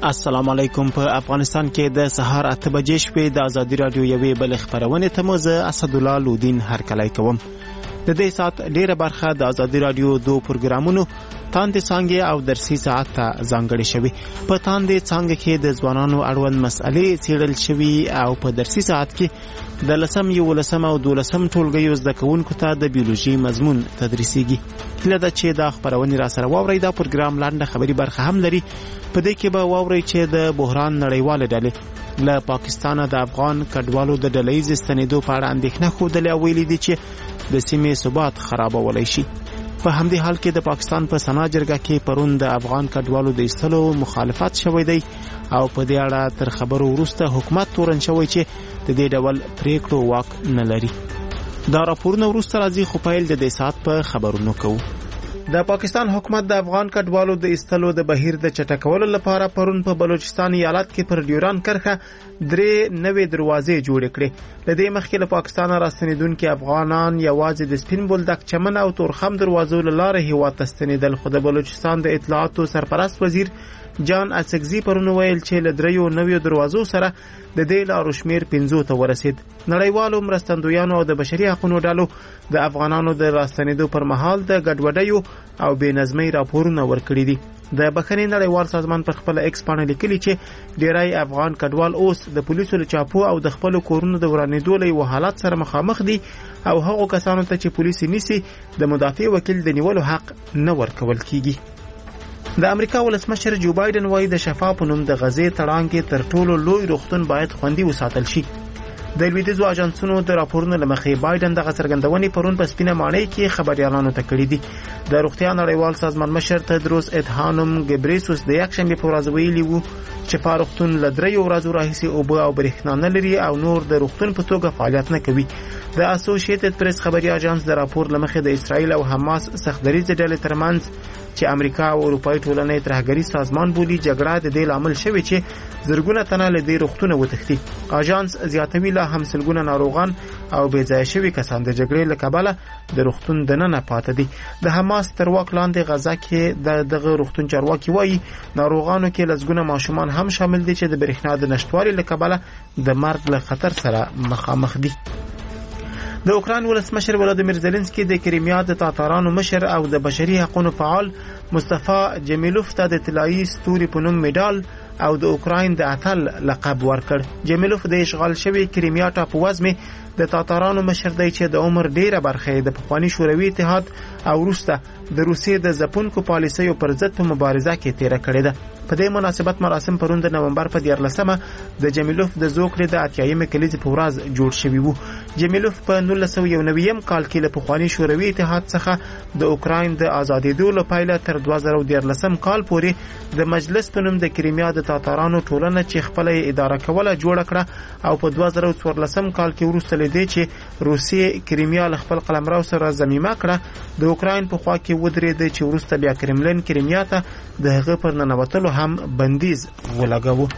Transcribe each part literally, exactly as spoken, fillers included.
السلام علیکم. په افغانستان کې د سهار اته بجې شپې د ازادي رادیو یوې بل خبرونه ته مو زه اسدالله لودین هرکلی کوم. د دې سات ډیره برخه د ازادي رادیو دو پروګرامونو تاندې څنګه او درسي ساعت ته ځانګړې شوی. په تاندې څنګه کې د ځوانانو اړوند مسئلې څیړل شوی او په درسي ساعت کې د لسم یو لسم او دولسم ټولګیو زده کوونکو ته د بیولوژي مضمون تدریسیږي. هیله ده چې دا خبرونه را سره واورئ. دا پروګرام لاندې خبري برخه هم لري. په دې کې به واورئ چې د بحران نړیواله ډلې له پاکستان د افغان کډوالو د ډلهییز ستنېدو په اړه اندېښنه ښودلې او ویلي دي چې د سیمې ثبات خرابولی شي. په همدې حال کې د پاکستان په سنا جرګه کې پرون د افغان کډوالو د ایستلو مخالفت شوی دی او په دې اړه تر خبرو وروسته حکومت تورن شوی چې د دې ډول پریکړو واک نه لري. دا راپورونه وروسته راځي خو پیل د دې سات په خبرونو کوو. د پاکستان حکومت د افغان کډوالو د ایستلو د بهیر د چټکولو لپاره پرون په بلوچستان ایالت کې پر ډیوران کرښه درې نوې دروازې جوړې کړې. د دې مخکې له پاکستان راستنیدونکي افغانان یوازې د سپین بولدک چمن او تورخم دروازو له لارې هیواد ته ستنېدل. خو د بلوچستان د اطلاعاتو سرپرست وزیر جان اسکزي پرون ویل چې له دریو نویو دروازو سره د دې لارو شمیر پنځو ته ورسید. نړیوالو مرستندویانو او د بشري حقوقو ډلو د افغانانو د راستنېدو پر مهال د ګډوډیو او بې نظمۍ راپورونه ورکړي دي. د بخښنې نړیوال سازمان پر خپل ایکس پاڼه لیکلي چې ډیری افغان کډوال اوس د پولیسو له چاپو او د خپل کورونو د ورانېدو له یو حالت سره مخامخ دي او هغو کسانو ته چې پولیس نیسي د مدافع وکیل د نیولو حق نه ورکول کیږي. د امریکا ولسمشر جو بایدن وايي د شفا په نوم د غزې تړان کې تر ټولو لوی روغتون باید خوندي وساتل شي. د لویدیځو اژانسونو د راپورونو له مخې بایدن دغه څرګندونې پرون په سپینه ماڼۍ کې خبريالانو ته کړې دي. د روغتیا نړیوال سازمان مشر تدروس ادهانوم ګبریسوس د یکشنبې په ورځ ویلي وو چې په روغتون له دریو ورځو راهیسې اوبه او برېښنا نه لري او نور د روغتون په توګه فعالیت نه کوي. د اسوسییټډ پریس خبري اژانس د راپور له مخې د اسرایل او حماس سختدریځ ډلې ترمنځ چې امریکا او اروپای ټولنې ترهګری سازمان بولی جګړه د دې لامل شوی چې زرګونه تنه له دې روغتونه وتښتي. اژانس زیاتوي لا هم سلګونه ناروغان او بې ځای شوي کسان د جګړې له کبله د روغتون دننه پاتې دي. د حماس تر واک لاندې غزا کې د دغه روغتون چارواکي وایي ناروغانو کې لسګونه ماشومان هم شامل دي چې د برېښنا د نشټوالي له کبله د مرګ له خطر سره مخامخ دي. د اوکراین ولسمشر ولادیمیر زيلنسکي د کریمیا د تاتارانو مشر او د بشري حقوقو فعال مصطفی جمیلوف ته د طلایي ستوري په نوم میډال او د اوکراین د اتل لقب ورکړ. جمیلوف د اشغال شوی کریمیا ټاپووزمې د تاتارانو مشر دی چې د عمر ډیره برخه د پخوانی شوروي اتحاد او وروسته د روسیې د ځپونکو پالیسیو پر ضد په مبارزه کې تیر کړې ده. په دې مناسبت مراسم پرون د نومبر په دیارلسمه د جمیلوف د زوکړې د اتیایمې کلیزې په ورځ جوړ شوی وو. جمیلوف په نولس سوه یو نوي کال کې له پخوانی شوروي اتحاد څخه د اوکراین د ازادېدو له پیله تر دوه زره دیارلسم کال پورې د مجلس په نوم د کریمیا د تاتارانو ټولنه چې خپل اداره کوله جوړ کړه او په دوه زره څوارلسم کال کې وروسته لیدې چې روسیې کریمیا له خپل قلمرو سره ضمیمه کړه. د اوکراین په خوا کې ودرېد چې وروسته بیا کرملین کریمیا ته د هغه پر ننوتلو هم بندیز ولګاوه.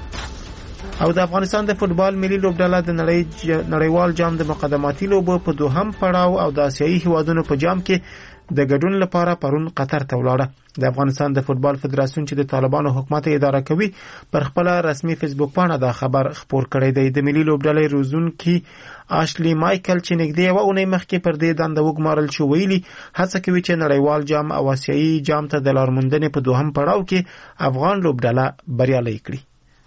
او د افغانستان د فوتبال ملي لوبډله د نړۍ نړیوال جام د مقدماتي لوبو په دوهم پړاو او د آسیایي هیوادونو په جام کې د ګډون لپاره پرون قطر ته ولاړه. د افغانستان د فوتبال فدراسیون چې د طالبانو حکومت اداره کوي پر خپل رسمي فیسبوک باندې دا خبر خپور کړی دی. د ملي لوبډلې روزونکي آشلی مایکل چې نږدې یوه اونۍ مخکې پر دې دنده وګمارل شو ویلي هڅه کوي چې نړیوال جام او آسیایي جام ته د لارموندنې په دوهم پړاو کې افغان لوبډله بریالۍ کړي.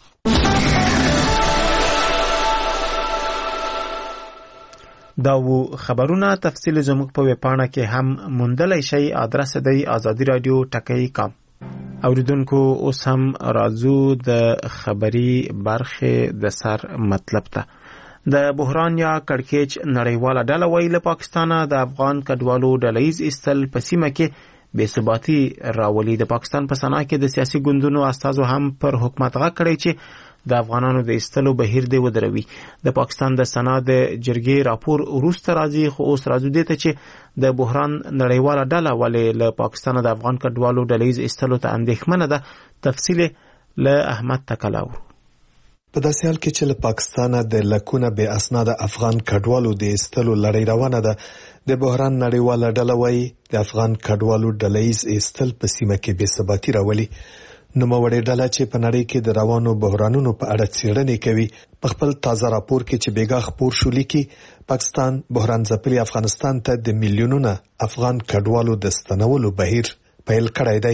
دا و خبرونه تفصیل زموږ په ویبپاڼه کې هم موندلای شئ. ادرس دی آزادی رادیو ټکی کام. اوریدونکو اوس هم راځو د خبري برخه د سر مطلب ته. د بحران یا کړکېچ نړیواله ډله وایي له پاکستانه د افغان کډوالو ډلهییز ایستل په سیمه کې بې ثباتي راولي. د پاکستان په سنا کې د سیاسي ګوندونو استازو هم پر حکومت غږ کړی چې د افغانانو د ایستلو بهیر دی ودروي. د پاکستان د سنا د جرګې راپور وروسته راځي خو اوس راځو دې ته چې د بحران نړیواله ډله ولې له پاکستان د افغان کډوالو ډلهییز ایستلو ته اندېښمنه ده. تفصیل له احمد تکلاو. په داسې حال کې چې له پاکستانه د لکونه بې اسناد افغان کډوالو د ایستلو لړۍ روانه ده، د بحران نړیواله ډله وايي د افغان کډوالو ډلهییز ایستل په سیمه کې بې ثباتي راولي. نوموړې ډله چې په نړۍ کې د روانو بحرانونو په اړه څېړنې کوي په خپل تازه راپور کې چې بیګا خپور شو لیکي پاکستان بحران ځپلي افغانستان ته د میلیونونو افغان کډوالو د ستنولو بهیر پیل کړی دی.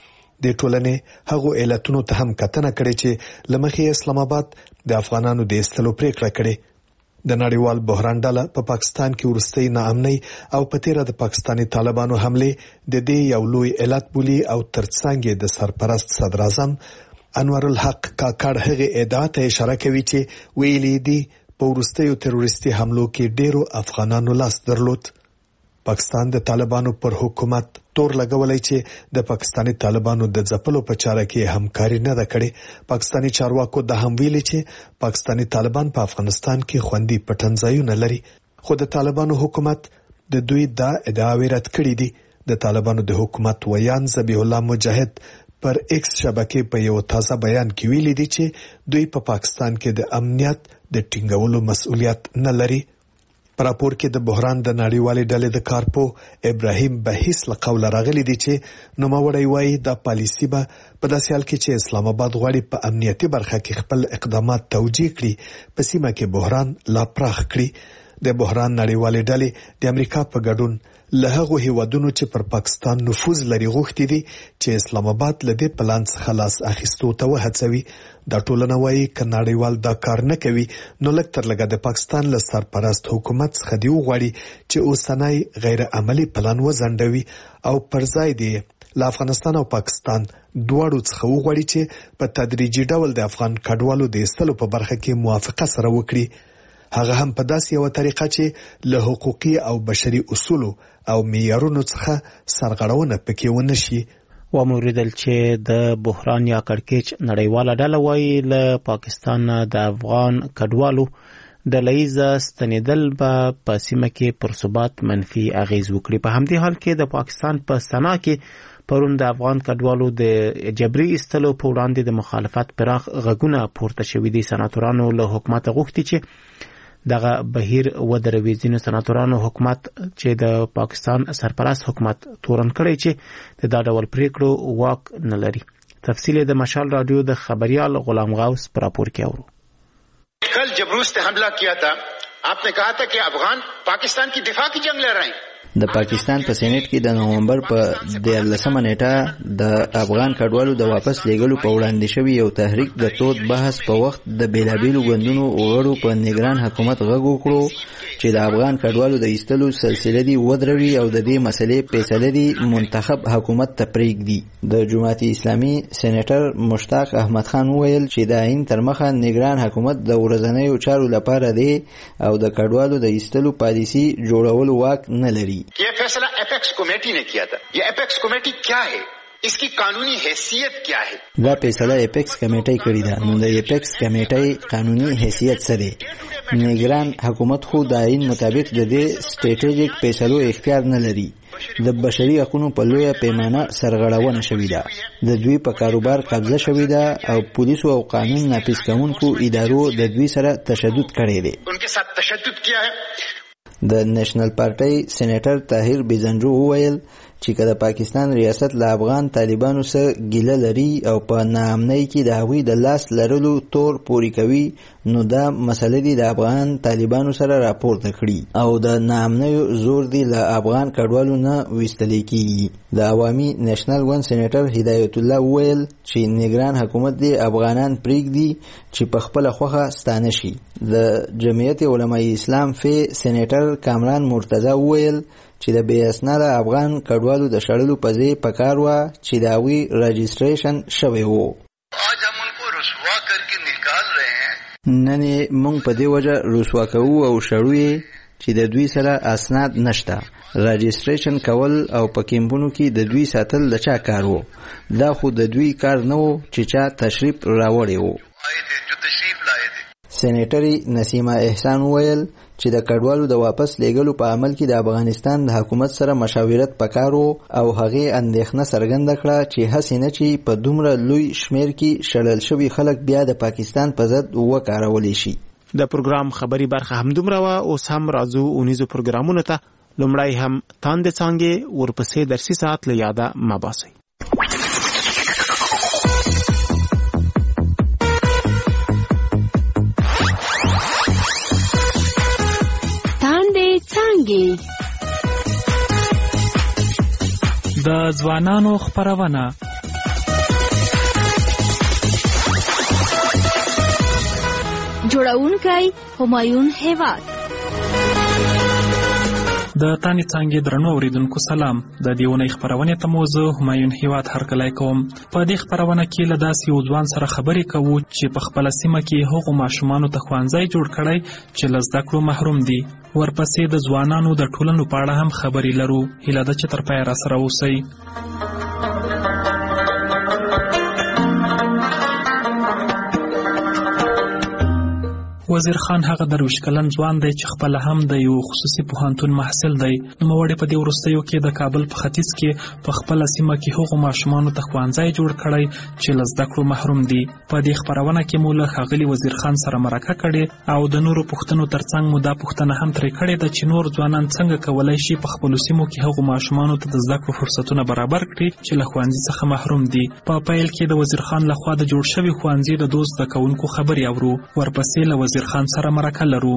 د ټولنې هغو علتونو ته هم کتنه کړې چې لمخې اسلام آباد د افغانانو د ایستلو پریکړه کړې. د نړیوال بحران ډله په پاکستان کې ورستۍ ناامنۍ او په تیره د پاکستاني طالبانو حمله د دې یو لوی علت بولي او ترڅنګ د سرپرست صدر اعظم انور الحق کاکړ هغه ادعا ته اشاره کوي چې ویلي دي په ورستیو تروریستي حملو کې ډیرو افغانانو لاس درلود. پاکستان د طالبانو پر حکومت تور لګولای چې د پاکستاني طالبانو د ځپلو په چاره کې همکاري نه ده کړې. پاکستاني چارواکو د هم ویلي چې پاکستاني طالبان په افغانستان کې خوندي پټنځایونه لري، خو د طالبانو حکومت د دوی دا ادعاوې رد کړې دي. د طالبانو د حکومت ویان ذبیح الله مجاهد پر ایکس شبکې په یو تازه بیان کې ویلي دي چې دوی په پا پاکستان کې د امنیت د ټینګولو مسؤلیت نه لري. پر راپور کې د بحران د نړیوالې ډلې د کارپو ابراهیم بهیس له قوله راغلي دي چې نوموړی وایي دا پالیسي به په داسې حال کې چې اسلام آباد غواړي په امنیتي برخه کې خپل اقدامات توجیه کړي په سیمه کې بحران لا پراخ کړي. د بحران نړیوالې ډلې د امریکا په ګډون له هغو هیوادونو چې پر پاکستان نفوذ لري غوښتي دي چې اسلام آباد له دې پلان څخه لاس اخیستو ته وهڅوي. دا ټولنه وایي که نړیوال دا کار نه کوي نو لږ تر لږه د پاکستان له سرپرست حکومت څخه دی وغواړي چې اوسنی غیر عملی پلان وځنډوي او پر ځای دی له افغانستان او پاکستان دواړو څخه وغواړي چې په تدریجي ډول د افغان کډوالو د ایستلو په برخه کې موافقه سره وکړي، هغه هم په داسې یو طریقه چې له حقوقي او بشري اصولو او معیارونو څخه سرغړونه پکې ونه شي. وموریدل چې د بحران یا کړکېچ نړیواله ډله وایي له پاکستان د افغان کډوالو د لایزه ستنېدل به په سیمه کې پر ثبات منفي اغیز وکړي. په همدې حال کې د پاکستان په سنا کې پرون د افغان کډوالو د جبري ایستلو په وړاندې د مخالفت پراخ غږونه پورته شوي دي. سناتورانو له حکومت غوښتي چې دغه بهیر ودروي. ځینو سناتورانو حکومت چې د پاکستان سرپرست حکومت تورن کړی چې د دا ډول پریکړو واک نه لري. تفصیل د مشال رادیو د خبریال غلام غوث پر راپور کې اورو. کل جبروس نے حملہ کیا تھا، آپ نے کہا تھا کہ افغان پاکستان کی دفاع کی جنگ لڑ رہے ہیں. د پاکستان په سېنات کې د نومبر په دیارلسمه نیټه د افغان کډوالو د واپس لیږلو په وړاندې شوی یو تحریک د تود بحث په وخت د بیلابیلو ګوندونو غړو په نگران حکومت غږ وکړو چې د افغان کډوالو د ایستلو سلسله دی ودروي او د دې مسلې فیصله دی منتخب حکومت ته پرېږدي. د جماعت اسلامي سېنیټر مشتاق احمد خان وویل چې د عین تر مخه نگران حکومت د ورځنیو چارو لپاره دی او د کډوالو د ایستلو پالیسي جوړولو واک نه لري. یہ فیصلہ اپیکس کمیٹی نے کیا تھا. یہ اپیکس کمیٹی کیا ہے؟ اس کی قانونی حیثیت کیا ہے؟ دا فیصله اپیکس کمیټي کړی ده. نو د اپیکس کمیټي قانوني حیثیت څه دی؟ نگران حکومت خو د عین مطابق د دې سټریټیجیک فیصلو اختیار نه لري. د بشري حقوقو په لویه پیمانه سرغړونه شوې ده. د دوی په کاروبار قبضه شوې ده او پولیسو او قانون نافذ کوونکو ادارو د دوی سره تشدد کړی دی. انکه سات تشدد کیا ہے؟ د نېشنل پارټي سېنیټر طاهر بیزنجو وویل چې کله پاکستان ریاست له افغان طالبانو سره ګیله لري او په ناامنۍ کې د هغوی د لاس لرلو تور پوري کوي نو دا مسله دی د افغان طالبانو سره راپورته کړي او د ناامنۍ زور دی له افغان کډوالو نه ویستل کیږي. د عوامي نېشنل ګوند سېنیټر هدایت الله وویل چې نگران حکومت دی افغانان پرېږدي چې په خپل خوخه ستانه شي. د جمعیت علماء اسلام فی سېنیټر کامران مرتضی وویل چې د بې اسناده افغان کډوالو د شړلو په ځای پکار وه چې د هغوی رجسټریشن شوی و. آج هم انکو رسوا کر کے نکال رہے ہیں. نن یې موږ په دې وجه رسوا کوو او شړو یې چې د دوی سره اسناد نشته. رجسټریشن کول او په کیمپونو کې د دوی ساتل د چا کار و؟ دا خو د دوی کار نه و چې چا تشریف راوړی و. سېنیټري نسیمه احسان وویل چې د کډوالو د واپس لیږلو په عمل کې د افغانستان د حکومت سره مشاورت پکارو او هغې اندېښنه څرګنده کړه چې هسې نه چې په دومره لوی شمیر کې شړل شوي خلک بیا د پاکستان په ضد وکارولی شي. د پروګرام خبري برخه همدومره وه. اوس هم راځو اونیزو پروګرامونو ته. لومړی هم تاندې څانګې، ورپسې درسي ساعت له یاده مه باسئ. کیږي. د ځوانانو خپرونه جوړونکی همایون هیواد. د تانی څانګې درنو اوریدونکو سلام. د دې اونۍ خپرونې ته مو زه همایون هیواد هرکلی کوم. په دې خپرونه کې له داسې یو ځوان سره خبرې کوو چې په خپله سیمه کې هغو ماشومانو ته ښوونځی جوړ کړی چې له زده کړو محروم دي. ورپسې د ځوانانو د ټولنو په اړه هم خبرې لرو. هیله ده چې تر پایه راسره اوسئ. وزیر خان هغه درویش کلن ځوان دی چې خپله هم د یو خصوصي پوهنتون محصل دی. نوموړي په دې وروستیو کې د کابل په ختیځ کې په خپله سیمه کې هغو ماشومانو ته ښوونځی جوړ کړی چې له زده کړو محروم دي. په دې خپرونه کې مو له ښاغلي وزیر خان سره مرکه کړې او د نورو پوښتنو ترڅنګ مو دا پوښتنه هم ترې کړې ده چې نور ځوانان څنګه کولی شي په خپلو سیمو کې هغو ماشومانو ته د زده کړو فرصتونه برابر کړي چې له ښوونځي څخه محروم دي. په پیل کې د وزیر خان لخوا د جوړ شوي ښوونځي د دوه زده کوونکو خبرې اورو. ورپسې له وزیر خان سره مرکه لرو.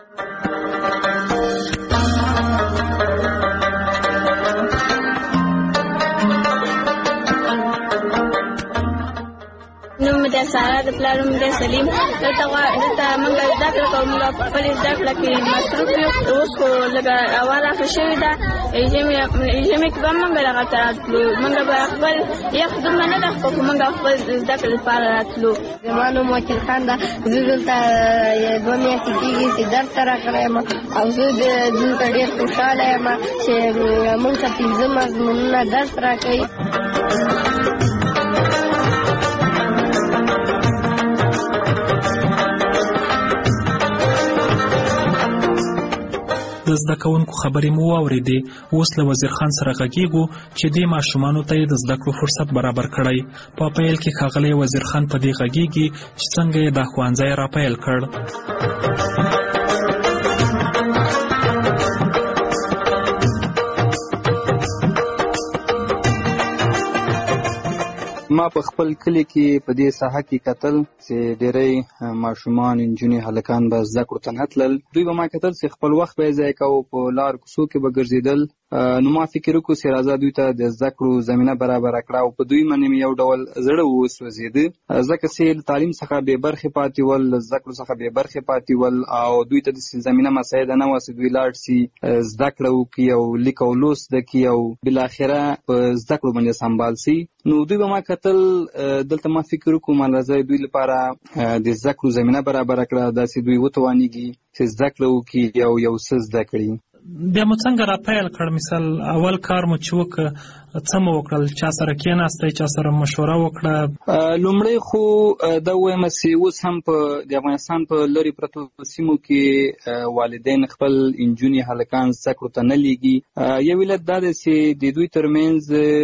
نوم مې د سارا، د پلار نوم د سلیم. دلته دلته موږ زده کړه کوو. موږ په خپلې زده کړه کې مصروف یو. اوس خو لږه هوا راښه شوې ده. ژمي ژمي کې به موږ دغلته راتلو. موږ به خپل یخ دومره نه ده خو موږ خپل زده کړې لپاره راتلو. زما نوم وکیل خان ده. زه دلته دوه میاشتې کېږي چې درس ته راغلی یم او زه دلته ډېر خوشحاله یم چې موږ ته پنځه مضمونونه درس راکوي. د زده کوونکو خبرې مو واورېدې. اوس له وزیر خان سره غږیږو چې دې ماشومانو ته یې د زده کړو فرصت برابر کړی. په پیل کې ښاغلی وزیر خان په دې غږیږي چې څنګه یې دا ښوونځی راپیل کړ. ما په خپل کلی کې په دې ساحه کې کتل چې ډېری ماشومان، نجونې، هلکان به زده کړو ته نه تلل. دوی به ما کتل چې خپل وخت به یې ضایع کوو، په لارو کوڅو کې به ګرځېدل. نو ما فکر وکړو چې راځه دوی ته د زده کړو زمینه برابره کړه او په دوی باندې مې یو ډول زړه وسوځېده ځکه چې له تعلیم څخه بې برخې پاتې ول، له زده کړو څخه بې برخې پاتې ول او دوی ته داسې زمینه مساعده نه وه چې دوی لاړ شي زده کړه وکړي او لیک او لوست زده کړي او بالاخره په زده کړو باندې سمبال شي. نو دوی به ما کتل، دلته ما فکر وکړو ما راځه دوی لپاره د زده کړو زمینه برابره کړه، داسې دوی وتوانېږي چې زده کړه وکړي او یو څه زده کړي. بیا مو څنګه راپیل کړ؟ مثال اول کار مو چې وکړه څه مو وکړل؟ چا سره کېناستئ؟ چا سره مشوره وکړه؟ لومړی خو دا ووایم چې اوس هم په د افغانستان په لرې پرتو سیمو کې والدین خپل نجونې، هلکان زده کړو ته نه لیږي. یو علت دا دی چې د دوی ترمنځ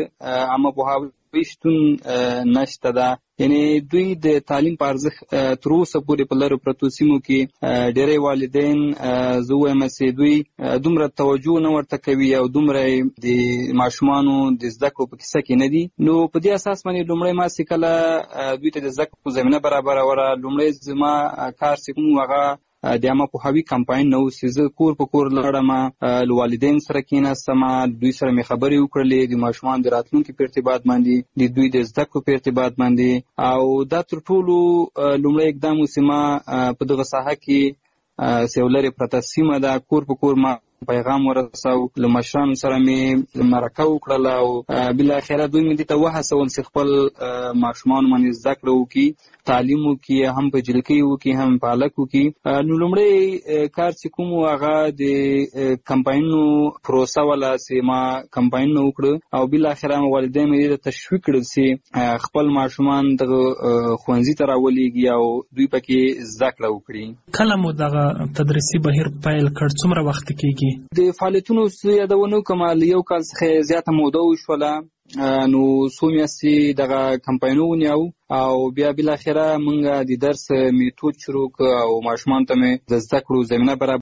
عامه پوهاوی شتون نشته ده. یعنی دوی د تعلیم په ارزښت تر اوسه پورې په لرو پرتو سیمو کې ډېری والدین زه وایم چې دوی دومره توجه نه ورته کوي او دومره د ماشومانو د زده کړو په کیسه کې نه دي. نو په دې اساس باندې لومړی ما چې کله دوی ته د زده کړو زمینه برابروله، لومړی زما کار چې کوم هغه د عامه پوهاوي کمپاین نه و چې زه کور په کور لاړم، له والدین سره کېناستم، دوی سره مې خبرې وکړلې د ماشومانو د راتلونکي په ارتباط باندې، د دوی د زده کړو په ارتباط باندې. او دا تر ټولو لومړی اقدام و چې ما په دغه ساحه کې چې یو لرې پرته سیمه ده، کور په کور ما پیغام ورساو، له مشرانو سره مې مرکه وکړله او بالاخره دوی مې دې ته وهڅول چې خپل ماشومان باندې زده کړه وکړي، تعلیم وکړي، هم په جلکۍ وکړي هم په هلک وکړي. نو لومړی کار چې کوم هغه د کمپاینونو پروسه وله چې ما کمپاینونه وکړه او بالاخره مې والدین مې دې ته تشویق کړل چې خپل ماشومان دغه ښوونځي ته راولېږي او دوی پکې زده کړه وکړي. کله مو دغه تدریسي بهیر پیل کړ؟ څومره وخت کېږي؟ د فعالیتونو یادونه وکړم، له یو کال څخه زیاته موده وشوله. نو څو میاشتې دغه کمپاینونه ونیو او بیا بالاخره موږ د درس میتود شروع کړ او ماشومانو ته مې د زده کړو زمینه برابر